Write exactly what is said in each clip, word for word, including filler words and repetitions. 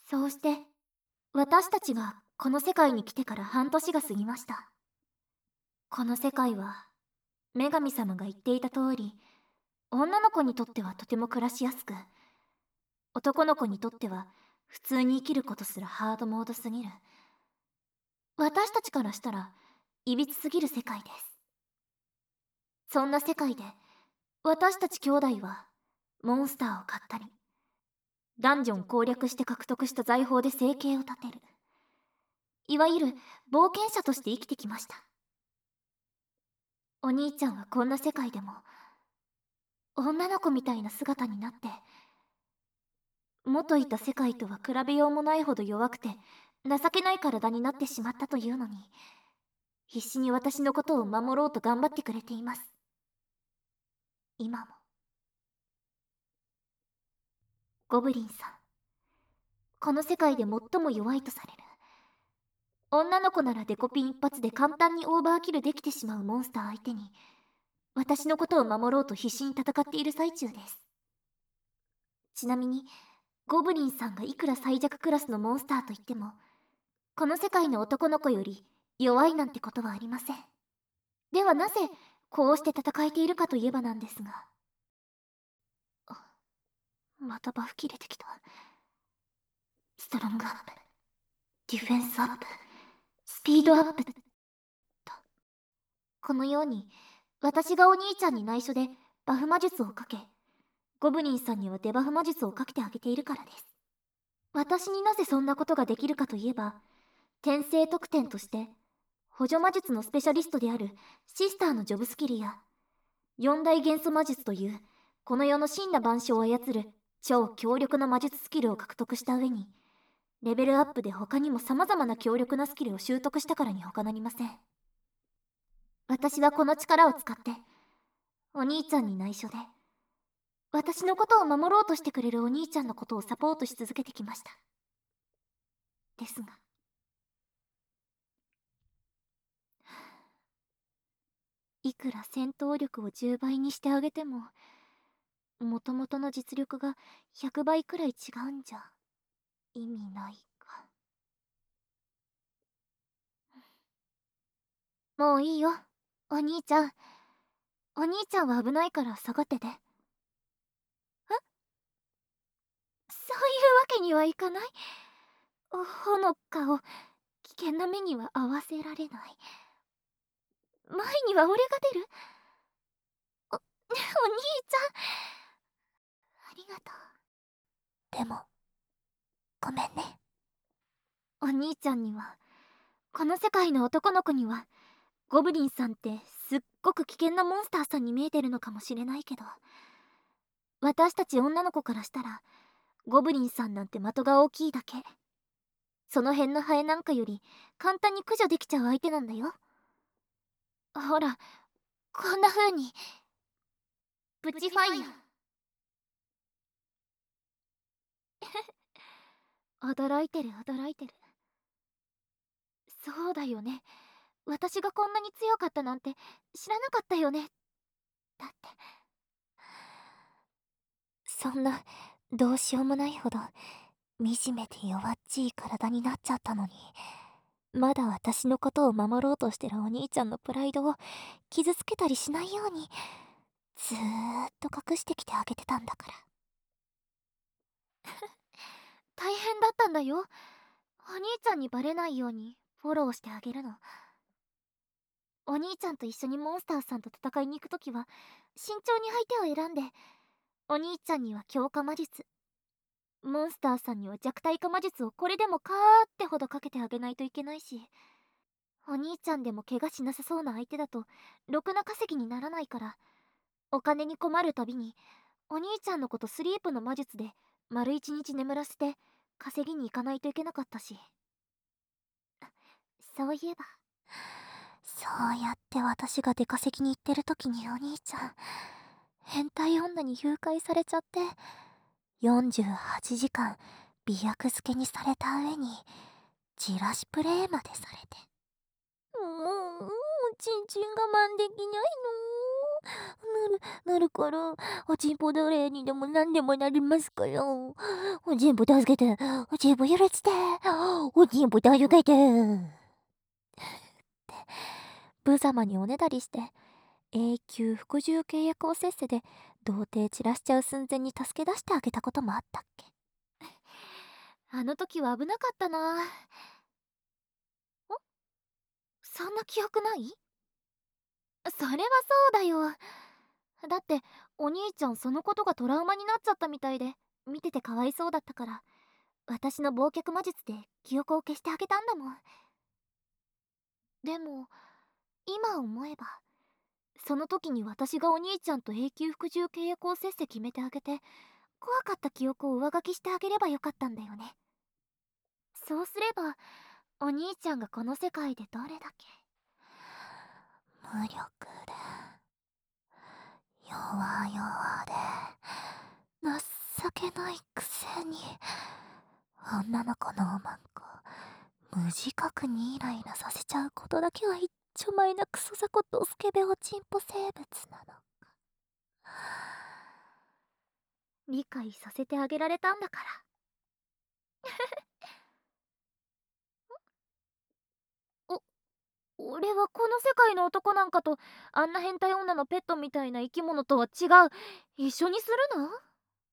そうして、私たちがこの世界に来てから半年が過ぎました。この世界は、女神様が言っていた通り、女の子にとってはとても暮らしやすく、男の子にとっては普通に生きることすらハードモードすぎる。私たちからしたら、いびつすぎる世界です。そんな世界で、私たち兄弟は、モンスターを買ったり、ダンジョン攻略して獲得した財宝で生計を立てる。いわゆる冒険者として生きてきました。お兄ちゃんはこんな世界でも、女の子みたいな姿になって、元いた世界とは比べようもないほど弱くて、情けない体になってしまったというのに、必死に私のことを守ろうと頑張ってくれています。今も。ゴブリンさん。この世界で最も弱いとされる。女の子ならデコピン一発で簡単にオーバーキルできてしまうモンスター相手に、私のことを守ろうと必死に戦っている最中です。ちなみに、ゴブリンさんがいくら最弱クラスのモンスターと言っても、この世界の男の子より弱いなんてことはありません。ではなぜ、こうして戦えているかといえばなんですが。あ、またバフ切れてきた。ストロングアップ、ディフェンスアップ、スピードアップと。このように、私がお兄ちゃんに内緒でバフ魔術をかけ、ゴブリンさんにはデバフ魔術をかけてあげているからです。私になぜそんなことができるかといえば、転生特典として、補助魔術のスペシャリストであるシスターのジョブスキルや、四大元素魔術という、この世の真羅万象を操る超強力な魔術スキルを獲得した上に、レベルアップで他にも様々な強力なスキルを習得したからに他なりません。私はこの力を使って、お兄ちゃんに内緒で、私のことを守ろうとしてくれるお兄ちゃんのことをサポートし続けてきました。ですが、いくら戦闘力をじゅうばいにしてあげても、もともとの実力がひゃくばいくらい違うんじゃ、意味ないか。もういいよ、お兄ちゃん。お兄ちゃんは危ないから下がってて。え？そういうわけにはいかない。ほのかを危険な目には合わせられない。前には俺が出る。お、お兄ちゃん。ありがとう。でも、ごめんね。お兄ちゃんには、この世界の男の子には、ゴブリンさんってすっごく危険なモンスターさんに見えてるのかもしれないけど、私たち女の子からしたら、ゴブリンさんなんて的が大きいだけ。その辺のハエなんかより簡単に駆除できちゃう相手なんだよ。ほら、こんな風に。プチファイヤー。驚いてる驚いてる。そうだよね。私がこんなに強かったなんて知らなかったよね。だって。そんな、どうしようもないほど、惨めで弱っちい体になっちゃったのに、まだ私のことを守ろうとしてるお兄ちゃんのプライドを傷つけたりしないように、ずーっと隠してきてあげてたんだから。大変だったんだよ。お兄ちゃんにバレないようにフォローしてあげるの。お兄ちゃんと一緒にモンスターさんと戦いに行くときは、慎重に相手を選んで、お兄ちゃんには強化魔術、モンスターさんには弱体化魔術をこれでもかーってほどかけてあげないといけないし、お兄ちゃんでも怪我しなさそうな相手だと、ろくな稼ぎにならないから、お金に困るたびに、お兄ちゃんのことスリープの魔術で丸一日眠らせて稼ぎに行かないといけなかったし。そういえば、そうやって私が出稼ぎに行ってる時にお兄ちゃん、変態女に誘拐されちゃって、よんじゅうはちじかん美薬漬けにされた上に、じらしプレイまでされて。もう、もう、ちんちん我慢できないの。 なる、なるから、おちんぽ奴隷にでもなんでもなりますから。おちんぽ助けて、おちんぽ許して、おちんぽ助けて。って無様におねだりして永久服従契約をせっせで童貞散らしちゃう寸前に助け出してあげたこともあったっけ。あの時は危なかったな。ん、そんな記憶ない？それはそうだよ。だってお兄ちゃんそのことがトラウマになっちゃったみたいで見ててかわいそうだったから私の忘却魔術で記憶を消してあげたんだもん。でも今思えばその時に私がお兄ちゃんと永久服従契約をせっせ決めてあげて怖かった記憶を上書きしてあげればよかったんだよね。そうすればお兄ちゃんがこの世界でどれだけ無力で弱々で情けないくせに女の子のおまんこ無自覚にイライラさせちゃうことだけは一丁前なクソ雑魚とスケベおちんぽ生物なのか理解させてあげられたんだから。お俺はこの世界の男なんかとあんな変態女のペットみたいな生き物とは違う。一緒にするの？うん、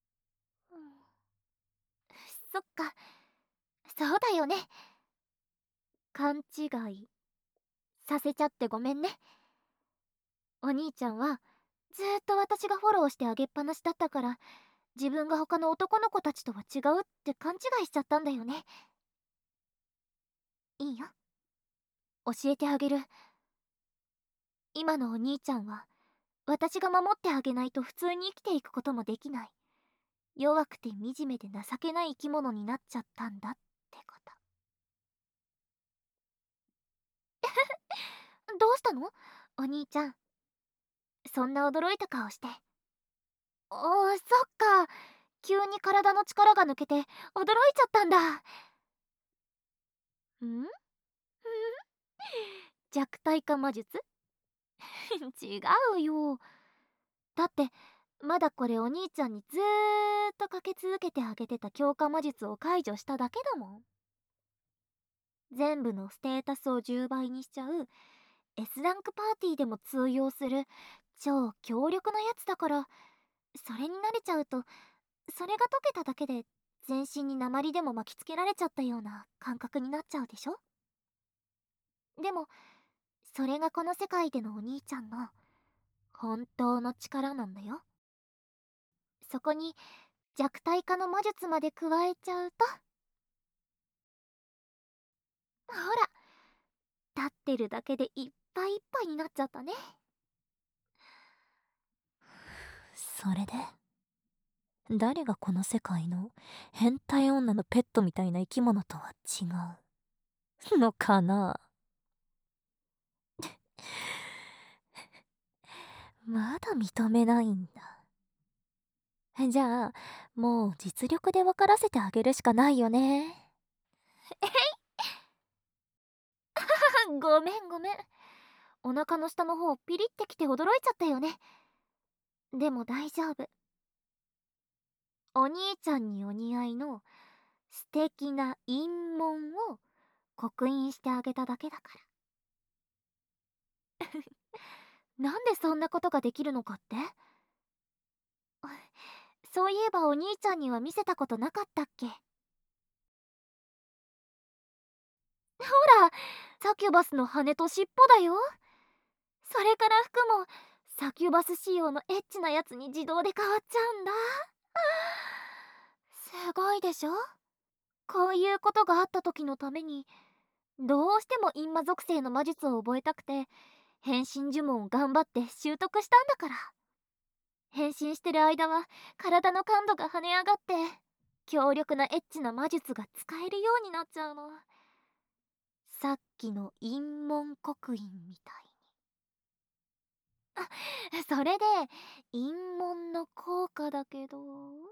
そっか、そうだよね。勘違いさせちゃってごめんね。お兄ちゃんはずーっと私がフォローしてあげっぱなしだったから自分が他の男の子たちとは違うって勘違いしちゃったんだよね。いいよ、教えてあげる。今のお兄ちゃんは私が守ってあげないと普通に生きていくこともできない弱くて惨めで情けない生き物になっちゃったんだってこと。どうしたのお兄ちゃん、そんな驚いた顔して。おー、そっか、急に体の力が抜けて驚いちゃったんだ。ん弱体化魔術？違うよ。だってまだこれお兄ちゃんにずーっとかけ続けてあげてた強化魔術を解除しただけだもん。全部のステータスをじゅうばいにしちゃう S ランクパーティーでも通用する超強力なやつだから、それに慣れちゃうとそれが解けただけで全身に鉛でも巻きつけられちゃったような感覚になっちゃうでしょ。でもそれがこの世界でのお兄ちゃんの本当の力なんだよ。そこに弱体化の魔術まで加えちゃうと、ほら、立ってるだけでいっぱいいっぱいになっちゃったね。それで誰がこの世界の変態女のペットみたいな生き物とは違うのかな。まだ認めないんだ。じゃあもう実力で分からせてあげるしかないよね。ごめんごめん、お腹の下の方ピリってきて驚いちゃったよね。でも大丈夫、お兄ちゃんにお似合いの素敵な陰紋を刻印してあげただけだから。なんでそんなことができるのかって？そういえばお兄ちゃんには見せたことなかったっけ？ほら、サキュバスの羽と尻尾だよ。それから服もサキュバス仕様のエッチなやつに自動で変わっちゃうんだ。すごいでしょ。こういうことがあった時のためにどうしても陰魔属性の魔術を覚えたくて変身呪文を頑張って習得したんだから。変身してる間は体の感度が跳ね上がって強力なエッチな魔術が使えるようになっちゃうの。さっきの陰紋刻印みたいに。あ、それで陰紋の効果だけど、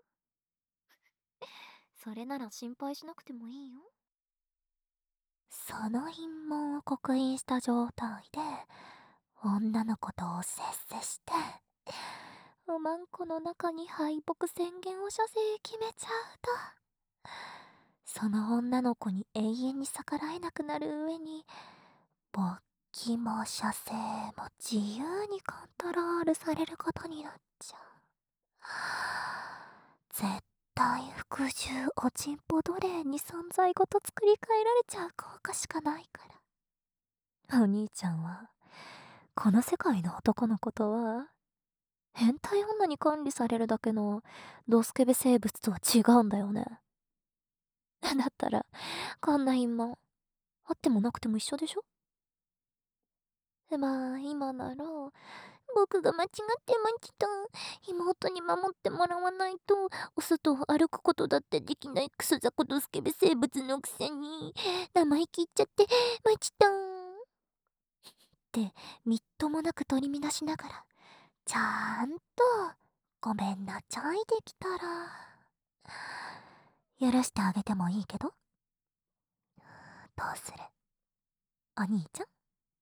それなら心配しなくてもいいよ。その陰紋を刻印した状態で女の子とせっせして、おまんこの中に敗北宣言を射精決めちゃうと、その女の子に永遠に逆らえなくなる上に、勃起も射精も自由にコントロールされることになっちゃう。絶対服従おちんぽ奴隷に存在ごと作り変えられちゃう効果しかないから。お兄ちゃんはこの世界の男の子とは変態女に管理されるだけのドスケベ生物とは違うんだよね。だったらこんな陰謀あってもなくても一緒でしょ。まあ今なら僕が間違ってました。妹に守ってもらわないとお外を歩くことだってできないクソ雑魚ドスケベ生物のくせに生意気言っちゃってましたってみっともなく取り乱しながらちゃんとごめんなちゃいできたら許してあげてもいいけど。どうするお兄ちゃん。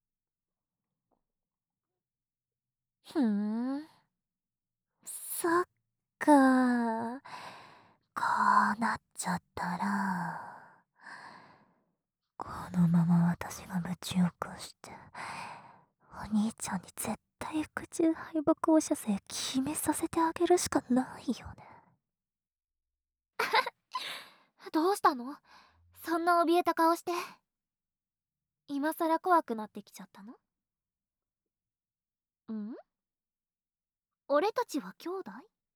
ふーん、そっかー。こうなっちゃったらこのまま私がぶち起こしてお兄ちゃんに絶対服従敗北を射精決めさせてあげるしかないよね。どうしたの、そんな怯えた顔して。今さら怖くなってきちゃったの？ん？俺たちは兄弟？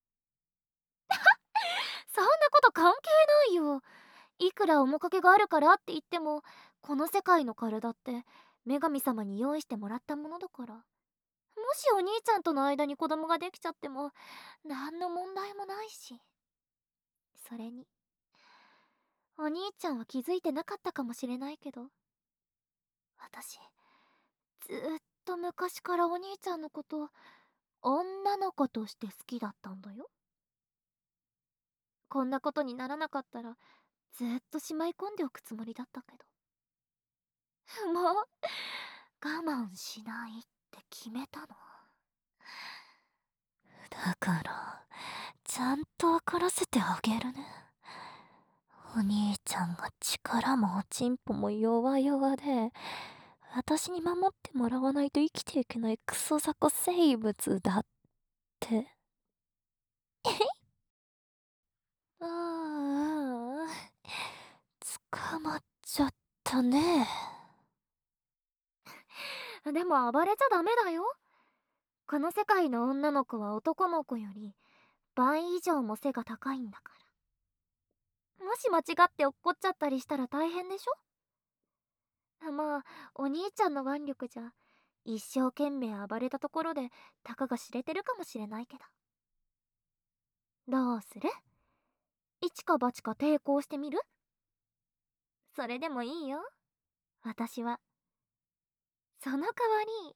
そんなこと関係ないよ。いくら面影があるからって言ってもこの世界の体って女神様に用意してもらったものだから、もしお兄ちゃんとの間に子供ができちゃっても何の問題もないし。それにお兄ちゃんは気づいてなかったかもしれないけど、私ずーっと昔からお兄ちゃんのこと女の子として好きだったんだよ。こんなことにならなかったらずーっとしまい込んでおくつもりだったけど、もう我慢しないって決めたの。だからちゃんと分からせてあげるね。お兄ちゃんが力もおちんぽも弱々で私に守ってもらわないと生きていけないクソ雑魚生物だって。ああ、捕まっちゃったね。でも暴れちゃダメだよ。この世界の女の子は男の子より倍以上も背が高いんだから。もし間違って落っこっちゃったりしたら大変でしょ。まあお兄ちゃんの腕力じゃ一生懸命暴れたところでたかが知れてるかもしれないけど。どうする？一か八か抵抗してみる？それでもいいよ、私は。その代わり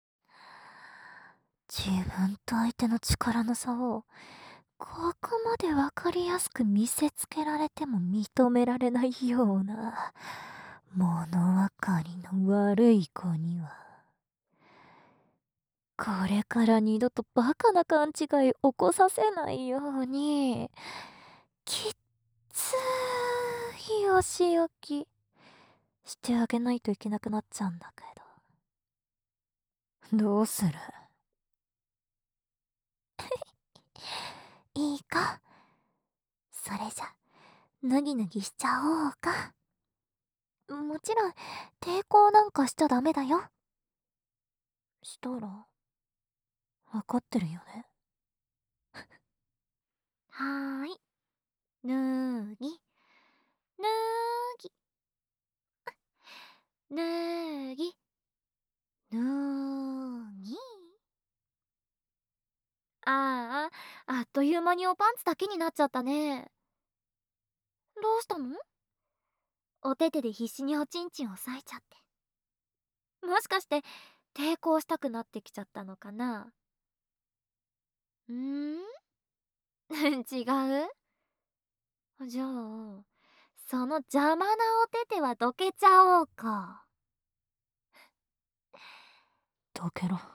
自分と相手の力の差をここまでわかりやすく見せつけられても認められないような物分かりの悪い子にはこれから二度とバカな勘違い起こさせないようにきっついお仕置きしてあげないといけなくなっちゃうんだけど。どうする？いいか、それじゃ脱ぎ脱ぎしちゃおうか。もちろん抵抗なんかしちゃダメだよ。したら分かってるよね。はーい、脱ぎ脱ぎ脱ぎ脱ぎ。ああ、あっという間におパンツだけになっちゃったね。どうしたの？お手手で必死におちんちんを押さえちゃって。もしかして抵抗したくなってきちゃったのかな？んー違う？じゃあその邪魔なお手手はどけちゃおうか。 どけろ。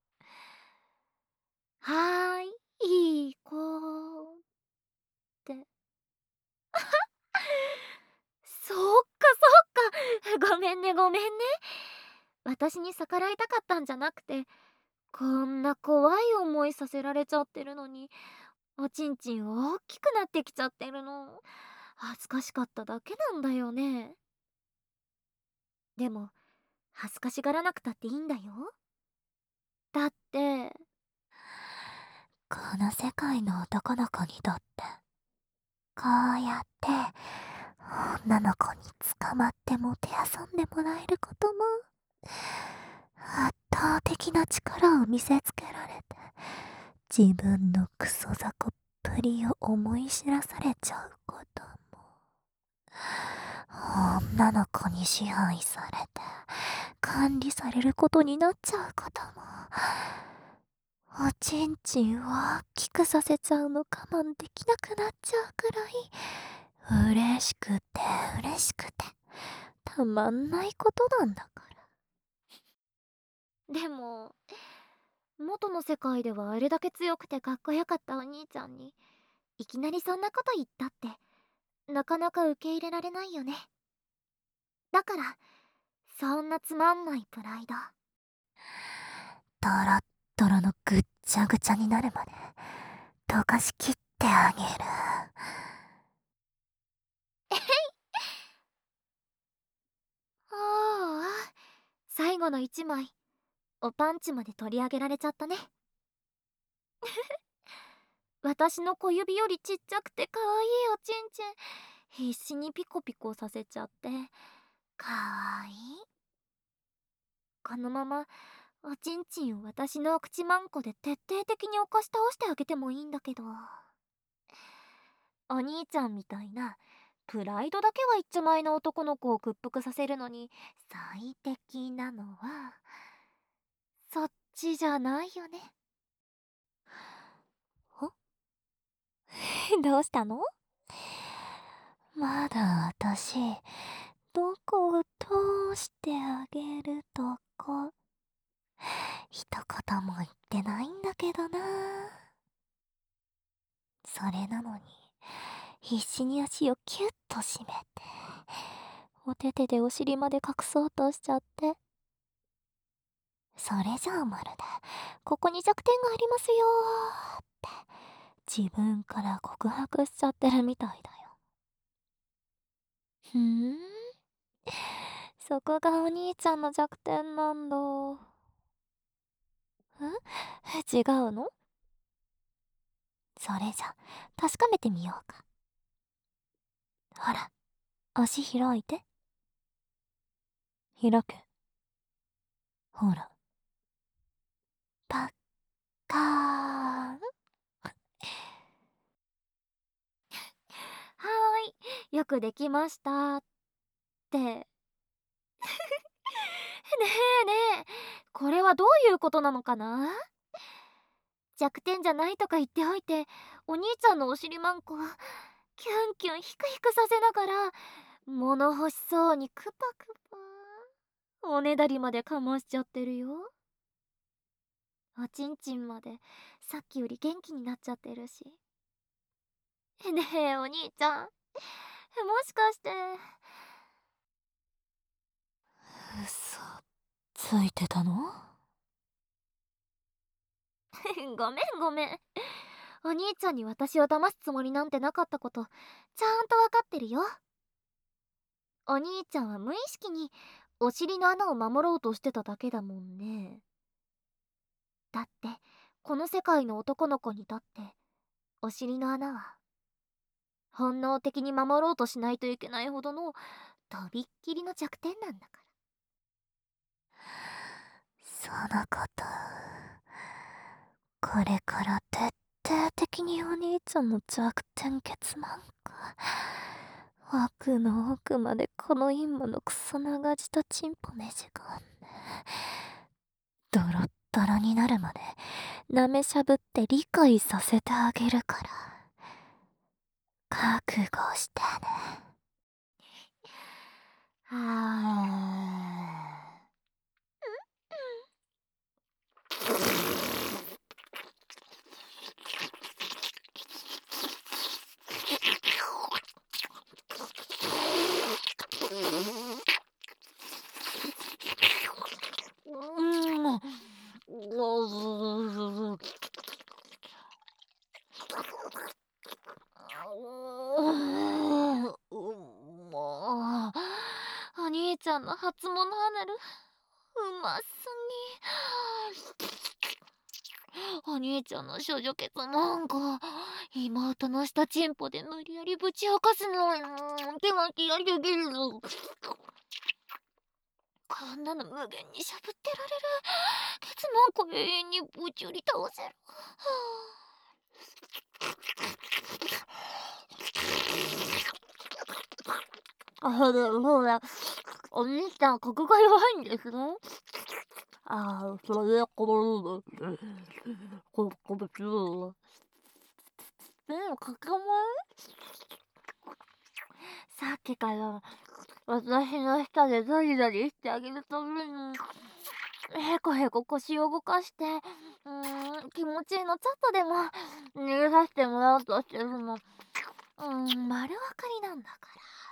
はーい、いい子って。そっかそっか。ごめんねごめんね。私に逆らいたかったんじゃなくて、こんな怖い思いさせられちゃってるのに、おちんちん大きくなってきちゃってるの。恥ずかしかっただけなんだよね。でも、恥ずかしがらなくたっていいんだよ。だって、 この世界の男の子にとって、こうやって女の子に捕まってもてあそんでもらえることも、圧倒的な力を見せつけられて、自分のクソ雑魚っぷりを思い知らされちゃうことも、女の子に支配されて管理されることになっちゃうことも、おちんちんを大きくさせちゃうの我慢できなくなっちゃうくらい嬉しくて嬉しくてたまんないことなんだから。 でも、元の世界ではあれだけ強くてかっこよかったお兄ちゃんに、いきなりそんなこと言ったって、なかなか受け入れられないよね。だから、そんなつまんないプライド。 ドロッドロのぐっちゃぐちゃになるまで溶かしきってあげる。 えへい。ああ、最後の一枚、おパンチまで取り上げられちゃったね。私の小指よりちっちゃくてかわいいおちんちん、必死にピコピコさせちゃって、かわいい。このままおちんちんを私のお口まんこで徹底的に起こし倒してあげてもいいんだけど、お兄ちゃんみたいなプライドだけは一丁前の男の子を屈服させるのに最適なのはそっちじゃないよね。 どうしたの？まだ私どこを通してあげるとか一言も言ってないんだけどな。それなのに必死に足をキュッと締めてお手手でお尻まで隠そうとしちゃって、それじゃあまるでここに弱点がありますよーって自分から告白しちゃってるみたいだよ。ふーん、そこがお兄ちゃんの弱点なんだ。ん？違うの？それじゃ確かめてみようか。ほら、足開いて。開け。ほら。パッカーン。 はーい、よくできましたって。ねえねえ、これはどういうことなのかな。弱点じゃないとか言っておいて、お兄ちゃんのお尻マンコキュンキュンヒクヒクさせながら物欲しそうにクパクパおねだりまでかましちゃってるよ。おちんちんまでさっきより元気になっちゃってるし。ねえお兄ちゃん、もしかして。 嘘ついてたの？ ごめんごめん、お兄ちゃんに私を騙すつもりなんてなかったことちゃんとわかってるよ。お兄ちゃんは無意識にお尻の穴を守ろうとしてただけだもんね。だってこの世界の男の子にとってお尻の穴は本能的に守ろうとしないといけないほどのとびっきりの弱点なんだかそのこと、これから徹底的にお兄ちゃんの弱点結満か。奥の奥までこの陰魔のクソ長舌チンポねじ込んで、ドロッドロになるまで舐めしゃぶって理解させてあげるから、覚悟してね。 ら。はあ。 兄ちゃんの初物アナルうますぎ。お兄ちゃんの処女ケツなんか妹の下チンポで無理やりぶち明かすの。手が気合いできるの。こんなの無限にしゃぶってられる。ケツなんか永遠にぶち売り倒せる。あ、ほら、お兄ちゃん、ここが弱いんですね。ああ、それはこれで、ここ別に。でも、かかまさっきから私の下でザリザリしてあげるためにへこへこ腰を動かして、うーん、気持ちいいのちょっとでも逃げさせてもらおうとしてるの。うーん、丸分かりなんだから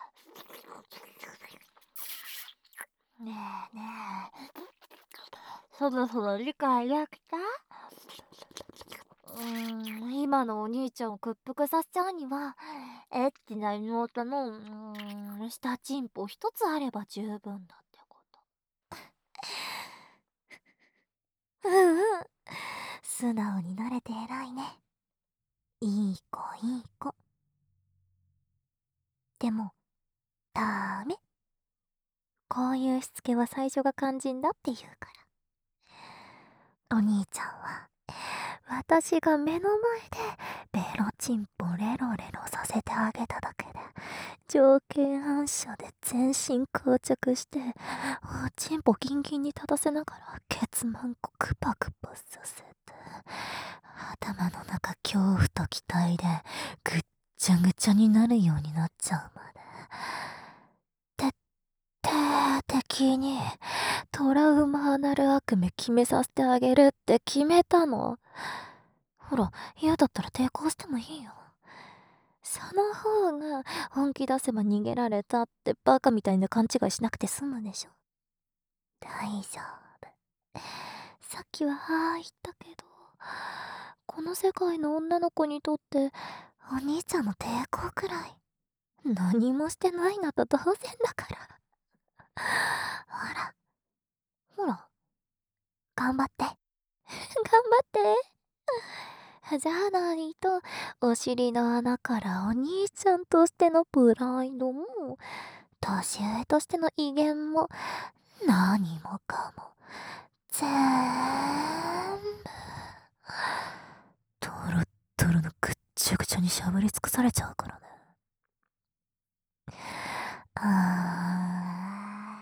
。ねえねえ、そろそろ理解できた？うーん、今のお兄ちゃんを屈服させちゃうには、エッチな妹の、うーん、下チンポ一つあれば十分だってこと。 うんうん。素直になれて偉いね。いい子いい子。でも、ダメ。こういうしつけは最初が肝心だって言うから。お兄ちゃんは、私が目の前でベロチンポレロレロさせてあげただけで、条件反射で全身膠着して、おチンポギンギンに立たせながらケツマンコクパクパさせて、頭の中恐怖と期待でぐっちゃぐちゃになるようになっちゃうまで。徹底的にトラウマアナル悪夢決めさせてあげるって決めたの。ほら、嫌だったら抵抗してもいいよ。その方が本気出せば逃げられたってバカみたいな勘違いしなくて済むでしょ。大丈夫。さっきはああ言ったけど、この世界の女の子にとってお兄ちゃんの抵抗くらい何もしてないのと同然だから。ほら、ほら、頑張って。頑張って。じゃないと、お尻の穴からお兄ちゃんとしてのプライドも、年上としての威厳も、何もかも、ぜーんぶ、トロットロのぐっちゃぐちゃにしゃぶり尽くされちゃうからね。あ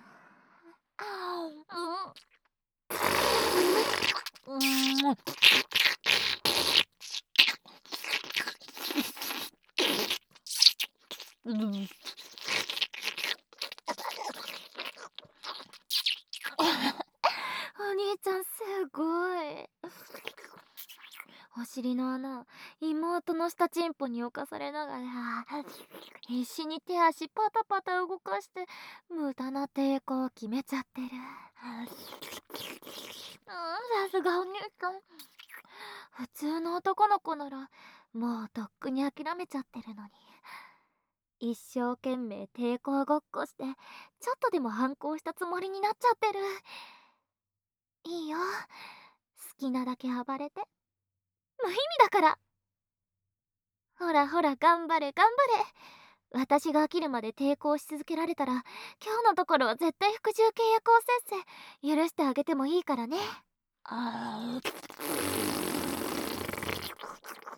ー、うん、うん。うん、お兄ちゃんすごい。お尻の穴妹の下チンポに侵されながら必死に手足パタパタ動かして無駄な抵抗を決めちゃってる。うん、さすがお兄ちゃん。普通の男の子ならもうとっくに諦めちゃってるのに、一生懸命抵抗ごっこしてちょっとでも反抗したつもりになっちゃってる。いいよ、好きなだけ暴れて、無意味だから。ほらほら、頑張れ頑張れ。私が飽きるまで抵抗し続けられたら今日のところは絶対服従契約をせっせ許してあげてもいいからね。あ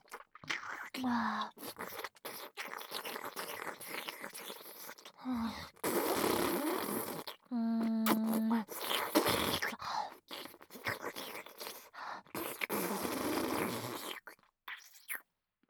あ、